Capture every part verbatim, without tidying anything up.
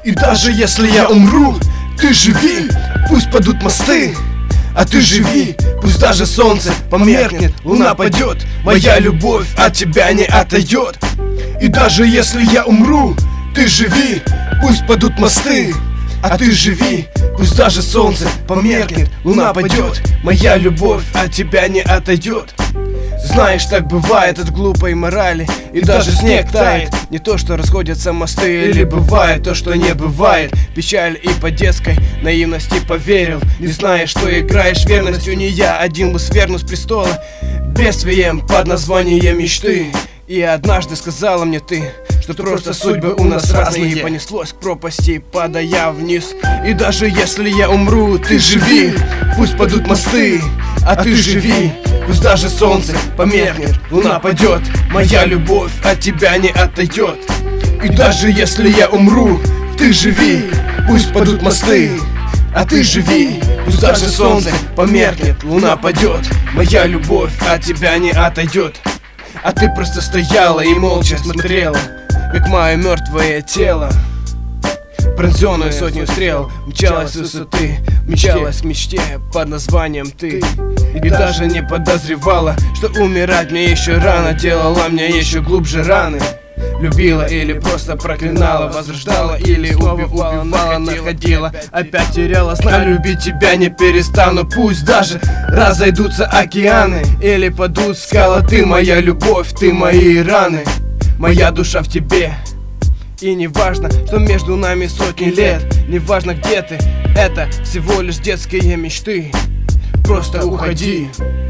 И даже если я умру, ты живи, пусть падут мосты, а ты живи, пусть даже солнце померкнет, луна падет, моя любовь от тебя не отойдет. И даже если я умру, ты живи, пусть падут мосты, а ты живи, пусть даже солнце померкнет, луна падет, моя любовь от тебя не отойдет. Знаешь, так бывает от глупой морали, и даже снег тает. Не то, что расходятся мосты, или бывает то, что не бывает. Печаль и по детской наивности поверил, не зная, что играешь верностью. Не я один бы сверну с престола бедствием под названием мечты. И однажды сказала мне ты, что просто судьбы у нас разные. Понеслось к пропасти, падая вниз. И даже если я умру, ты живи, пусть падут мосты, а ты живи, пусть даже солнце померкнет, луна падет, моя любовь от тебя не отойдет. И даже если я умру, ты живи, пусть падут мосты, а ты живи, пусть даже солнце померкнет, луна падет, моя любовь от тебя не отойдет. А ты просто стояла и молча смотрела, как мое мертвое тело, пронзённую сотню стрел, мчалась с высоты, мчалась к мечте под названием ты. И даже не подозревала, что умирать мне еще рано, делала мне еще глубже раны. Любила или просто проклинала, возрождала или убивала, находила, опять теряла. Знаю, любить тебя не перестану, пусть даже разойдутся океаны или падут скалы. Ты моя любовь, ты мои раны, моя душа в тебе. И не важно, что между нами сотни лет, не важно где ты, это всего лишь детские мечты. Просто уходи,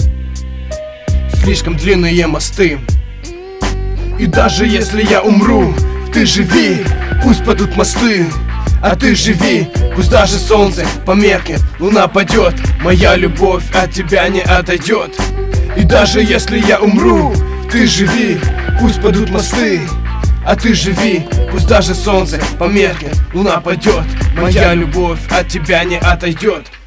слишком длинные мосты. И даже если я умру, ты живи, пусть падут мосты, а ты живи, пусть даже солнце померкнет, луна падет, моя любовь от тебя не отойдет. И даже если я умру, ты живи, пусть падут мосты, а ты живи, пусть даже солнце померкнет, луна падет, моя любовь от тебя не отойдет.